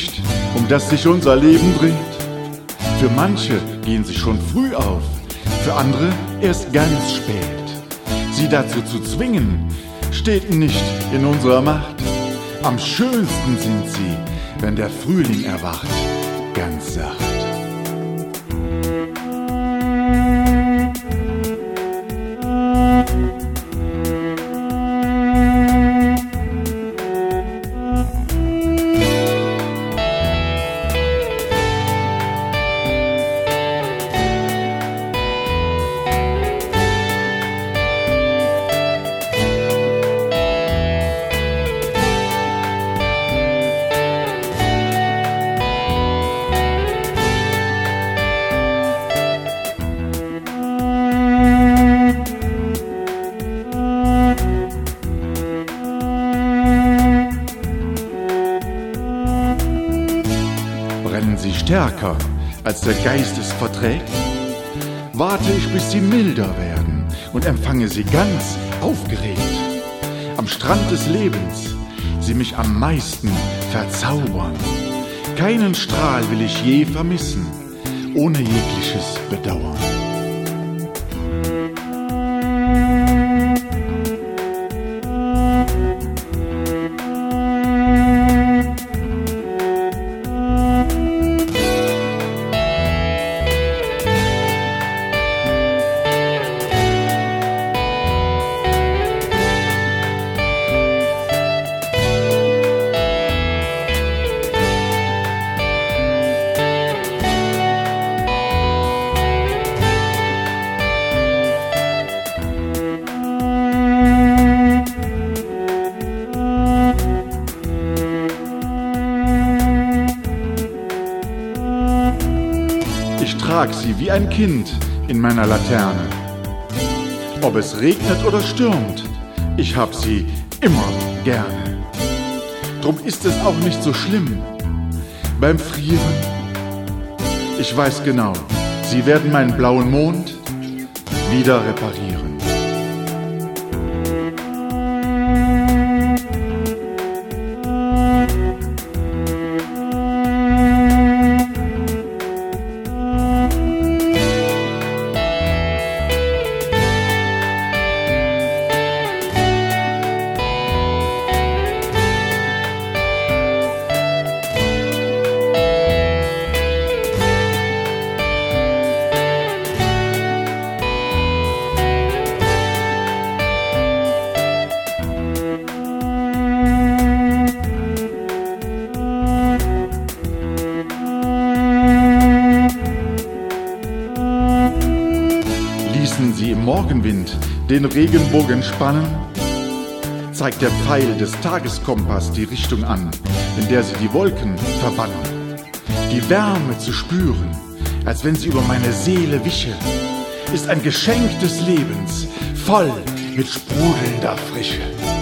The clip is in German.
Licht, um das sich unser Leben dreht. Für manche gehen sie schon früh auf, für andere erst ganz spät. Sie dazu zu zwingen, steht nicht in unserer Macht. Am schönsten sind sie, wenn der Frühling erwacht, ganz sacht. Brennen sie stärker, als der Geist es verträgt? Warte ich, bis sie milder werden und empfange sie ganz aufgeregt. Am Strand des Lebens sie mich am meisten verzaubern. Keinen Strahl will ich je vermissen, ohne jegliches Bedauern. Ich trag sie wie ein Kind in meiner Laterne. Ob es regnet oder stürmt, ich hab sie immer gerne. Drum ist es auch nicht so schlimm beim Frieren. Ich weiß genau, sie werden meinen blauen Mond wieder reparieren. Ließen sie im Morgenwind den Regenbogen spannen, zeigt der Pfeil des Tageskompass die Richtung an, in der sie die Wolken verbannen. Die Wärme zu spüren, als wenn sie über meine Seele wische, ist ein Geschenk des Lebens, voll mit sprudelnder Frische.